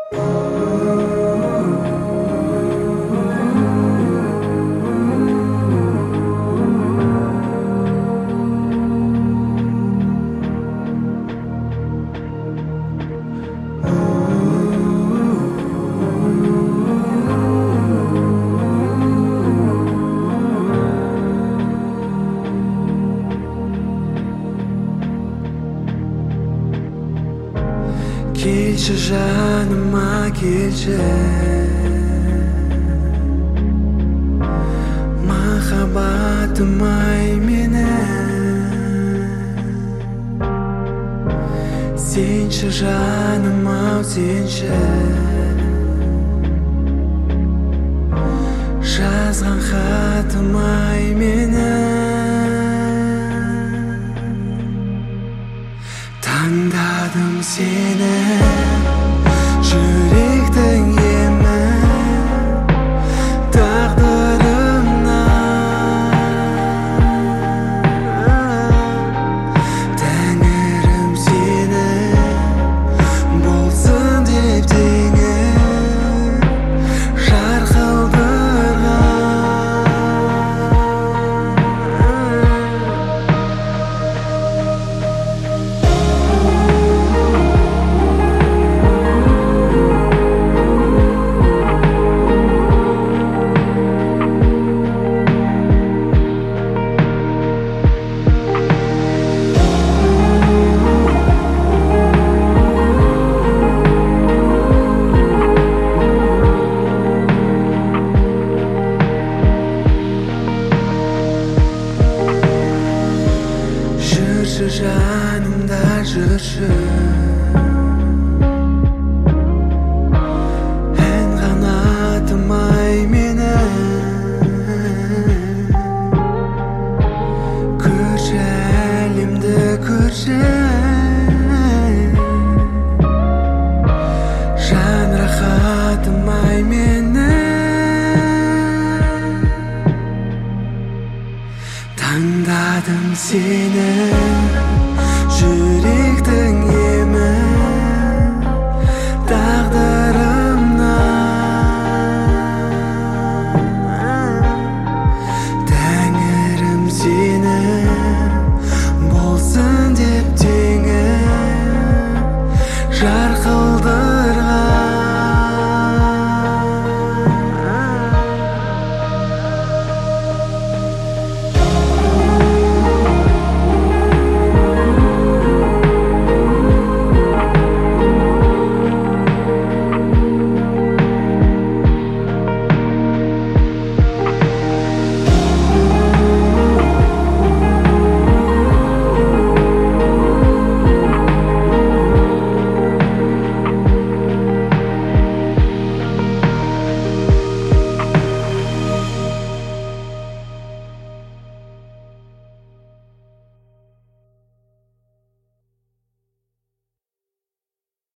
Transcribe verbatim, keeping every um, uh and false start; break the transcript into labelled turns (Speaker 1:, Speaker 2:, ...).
Speaker 1: Келші жаныма келші, махаббатым ай мені. Сенші жаным ау сенші, жазған хатым ай мені. Таңдадым сені, жүректің емі, тағдырымнан. Тәңірім сені болсын деп теңі жүрші жанымда жүрші, ән қанатым ай мені. Көрші әлемді көрші, жан рахатым ай мені. Таңдадым сені,